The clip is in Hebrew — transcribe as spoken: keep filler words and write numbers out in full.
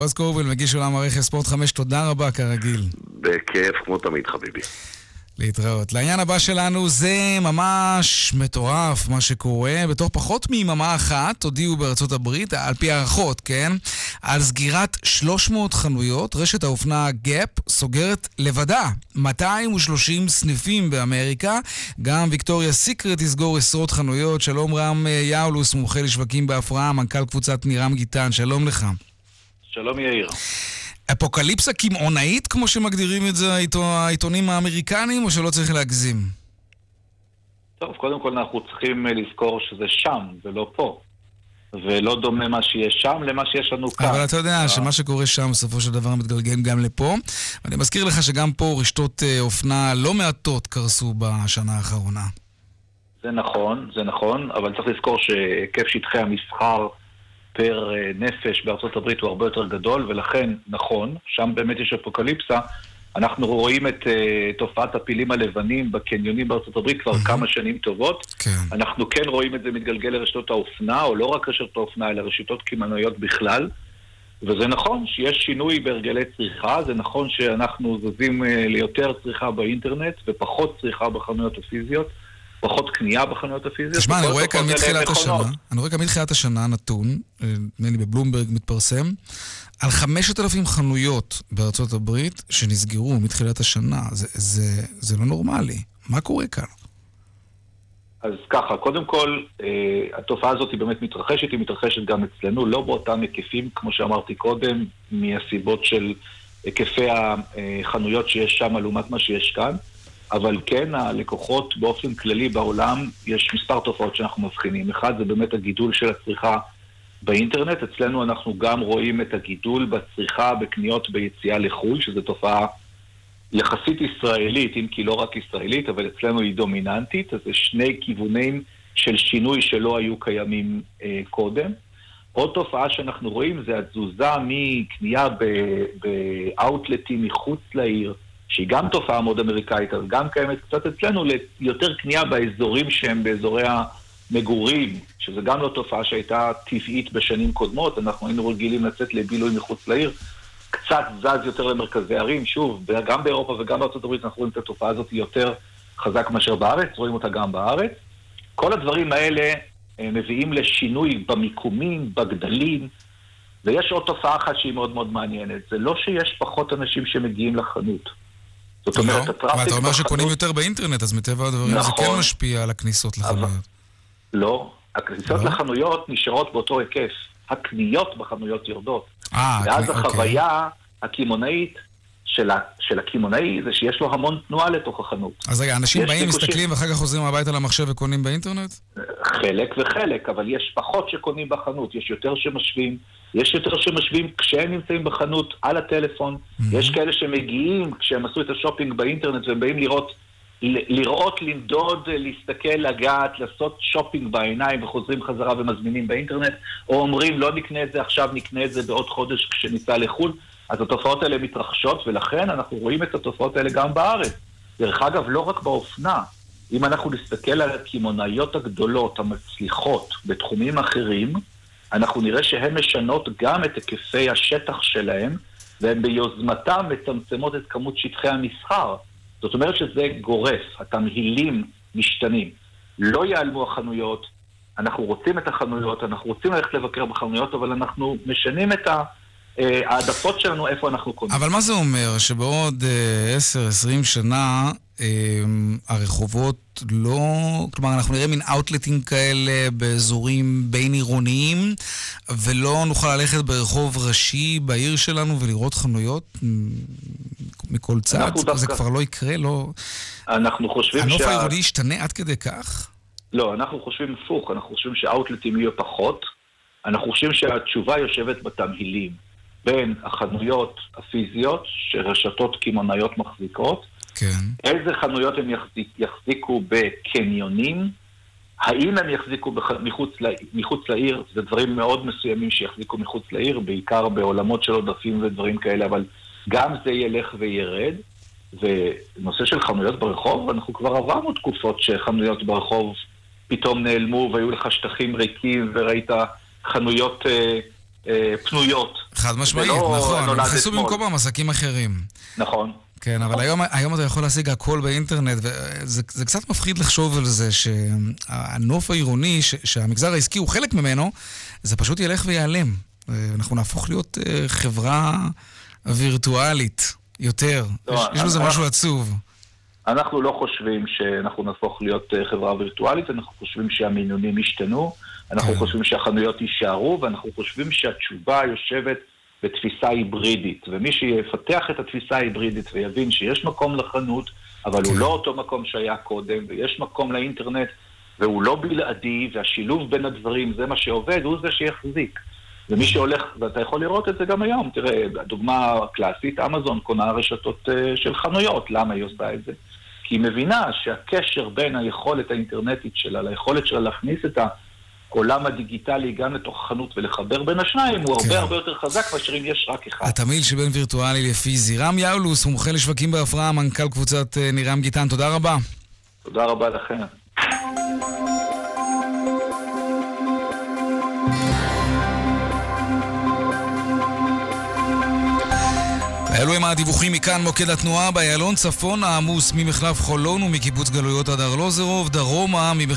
עוז קורבל, מגיש עולם הרכב ספורט חמש, תודה רבה כרגיל. בכיף כמו תמיד חביבי. להתראות. לעניין הבא שלנו זה ממש מטורף מה שקורה. בתוך פחות מיממה אחת הודיעו בארצות הברית, על פי הערכות, כן? על סגירת שלוש מאות חנויות. רשת האופנה גאפ סוגרת לבדה מאתיים ושלושים סניפים באמריקה. גם ויקטוריה סיקרט יסגור עשרות חנויות. שלום רם יאולוס, מומחה לשווקים בהפרעה, מנכ"ל קבוצת נירם גיטן. שלום לך. שלום יאיר. אפוקליפסה קמעונאית, כמו שמגדירים את זה העיתונים האמריקנים, או שלא צריך להגזים? טוב, קודם כל אנחנו צריכים לזכור שזה שם ולא פה. ולא דומה מה שיש שם למה שיש לנו כאן. אבל אתה יודע שמה שקורה שם בסופו של דבר מתגלגל גם לפה. ואני מזכיר לך שגם פה רשתות אופנה לא מעטות קרסו בשנה האחרונה. זה נכון, זה נכון, אבל צריך לזכור שהיקף שטחי המסחר פר נפש בארצות הברית הוא הרבה יותר גדול, ולכן, נכון, שם באמת יש אפוקליפסה. אנחנו רואים את uh, תופעת הפילים הלבנים בקניונים בארצות הברית כבר mm-hmm. כמה שנים טובות. כן. אנחנו כן רואים את זה מתגלגל לרשתות האופנה, או לא רק רשתות האופנה, אלא רשתות קמעונאיות בכלל. וזה נכון שיש שינוי בהרגלי צריכה, זה נכון שאנחנו זזים uh, ליותר צריכה באינטרנט, ופחות צריכה בחנויות הפיזיות. פחות קנייה בחנויות הפיזיות. תשמע, אני רואה כאן מתחילת השנה, אני רואה כאן מתחילת השנה נתון, נדמה לי בבלומברג מתפרסם, על חמשת אלפים חנויות בארצות הברית שנסגרו מתחילת השנה. זה, זה, זה לא נורמלי. מה קורה כאן? אז ככה, קודם כל, התופעה הזאת היא באמת מתרחשת, היא מתרחשת גם אצלנו, לא באותם היקפים, כמו שאמרתי קודם, מהסיבות של היקפי החנויות שיש שם לעומת מה שיש כאן. אבל כן, הלקוחות באופן כללי בעולם, יש מספר תופעות שאנחנו מבחינים. אחד, זה באמת הגידול של הצריכה באינטרנט. אצלנו אנחנו גם רואים את הגידול בצריכה בקניות ביציאה לחו"ל, שזו תופעה יחסית ישראלית, אם כי לא רק ישראלית, אבל אצלנו היא דומיננטית. אז זה שני כיוונים של שינוי שלא היו קיימים אה, קודם. עוד תופעה שאנחנו רואים זה התזוזה מקנייה באאוטלטים מחוץ לעיר, שהיא גם תופעה מאוד אמריקאית, אז גם קיימת קצת אצלנו ליותר קנייה באזורים שהם באזורי המגורים, שזה גם לא תופעה שהייתה טבעית בשנים קודמות. אנחנו היינו רגילים לצאת לבילוי מחוץ לעיר, קצת זז יותר למרכזי ערים, שוב, גם באירופה וגם בארצות הברית אנחנו רואים את התופעה הזאת יותר חזק מאשר בארץ, רואים אותה גם בארץ. כל הדברים האלה מביאים לשינוי במיקומים, בגדלים, ויש עוד תופעה אחת שהיא מאוד מאוד מעניינת, זה לא שיש פחות אנשים שמגיעים לחנות. זאת אומרת, הטראפיק בחנות... אתה אומר שקונים יותר באינטרנט, אז מטבע הדברים זה כן משפיע על הכניסות לחנויות. לא, הכניסות לחנויות נשארות באותו היקף. הקניות בחנויות יורדות. ואז החוויה הקמעונאית של הקמעונאי זה שיש לו המון תנועה לתוך החנות. אז רגע, אנשים באים, מסתכלים ואחר כך חוזרים הביתה למחשב וקונים באינטרנט? חלק וחלק, אבל יש פחות שקונים בחנות, יש יותר שמשווים, יש יותר שמשווים כשהם נמצאים בחנות על הטלפון, יש כאלה שמגיעים כשהם עשו את השופינג באינטרנט והם באים לראות, לראות, למדוד, להסתכל, לגעת, לעשות שופינג בעיניים וחוזרים חזרה ומזמינים באינטרנט, או אומרים לא נקנה את זה עכשיו, נקנה את זה בעוד חודש כשניסע לחו"ל. אז התופעות האלה מתרחשות, ולכן אנחנו רואים את התופעות האלה גם בארץ. דרך אגב, לא רק באופנה. אם אנחנו נסתכל על הקמעונאיות הגדולות, המצליחות, בתחומים אחרים, אנחנו נראה שהן משנות גם את היקפי השטח שלהם, והן ביוזמתם מצמצמות את כמות שטחי המסחר. זאת אומרת שזה גורף, התמהילים משתנים. לא ייעלמו החנויות, אנחנו רוצים את החנויות, אנחנו רוצים ללכת לבקר בחנויות, אבל אנחנו משנים את ה... העדפות שלנו איפה אנחנו קונים. אבל מה זה אומר? שבעוד עשר עשרים שנה הרחובות לא... כלומר, אנחנו נראה מין אאוטלטים כאלה באזורים בין עירוניים, ולא נוכל ללכת ברחוב ראשי בעיר שלנו ולראות חנויות מכל צד? זה כבר לא יקרה? לא... אנחנו חושבים הנוף העירוני ישתנה עד כדי כך? לא, אנחנו חושבים הפוך. אנחנו חושבים שהאוטלטים יהיו פחות. אנחנו חושבים שהתשובה יושבת בתמהילים. בין החנויות הפיזיות שרשתות קמעונאיות מחזיקות, כן. איזה חנויות הם יחזיק, יחזיקו בקניונים, האם הם יחזיקו בח, מחוץ, לה, מחוץ לעיר, זה דברים מאוד מסוימים שיחזיקו מחוץ לעיר, בעיקר בעולמות של עודפים ודברים כאלה, אבל גם זה ילך וירד, ונושא של חנויות ברחוב, אנחנו כבר עברנו תקופות שחנויות ברחוב פתאום נעלמו, והיו לך שטחים ריקים וראית חנויות... אה, פנויות. חד משמעית, ולא נכון. נולד נכנסו אתמול. במקומם עסקים אחרים. נכון. כן, אבל היום, היום אתה יכול להשיג הכל באינטרנט, וזה זה קצת מפחיד לחשוב על זה שהנוף העירוני, ש, שהמגזר העסקי הוא חלק ממנו, זה פשוט ילך ויעלם. אנחנו נהפוך להיות חברה וירטואלית יותר. לא, יש, יש בזה משהו עצוב. אנחנו לא חושבים שאנחנו נהפוך להיות חברה וירטואלית, אנחנו חושבים שהמינונים ישתנו, אנחנו כן. חושבים שהחנויות יישארו, ואנחנו חושבים שהתשובה יושבת בתפיסה היברידית, ומי שיפתח את התפיסה ההיברידית ויבין שיש מקום לחנות, אבל כן. הוא לא אותו מקום שהיה קודם, ויש מקום לאינטרנט, והוא לא בלעדי, והשילוב בין הדברים, זה מה שעובד, הוא זה שיחזיק. ומי שהולך, ואתה יכול לראות את זה גם היום, תראה, הדוגמה הקלאסית, אמזון קונה רשתות של חנויות, למה היא עושה את זה? כי היא מבינה שהקשר בין היכולת האינטרנטית שלה, ליכולת שלה להכניס את ה... עולם הדיגיטלי גם לתוך חנות ולחבר בין השניים, הוא הרבה הרבה יותר חזק מאשר אם יש רק אחד. התמיל שבין וירטואלי לפיזי. רם יאולוס, מומחה לשווקים בהפרעה, מנכ"ל קבוצת נירם גיטן, תודה רבה. תודה רבה לכם. אלו הם הדיווחים מכאן מוקד התנועה באיילון צפון העמוס ממחלף חולון ומקיבוץ גלויות עד ארלוזרוב, דרומה ממחלף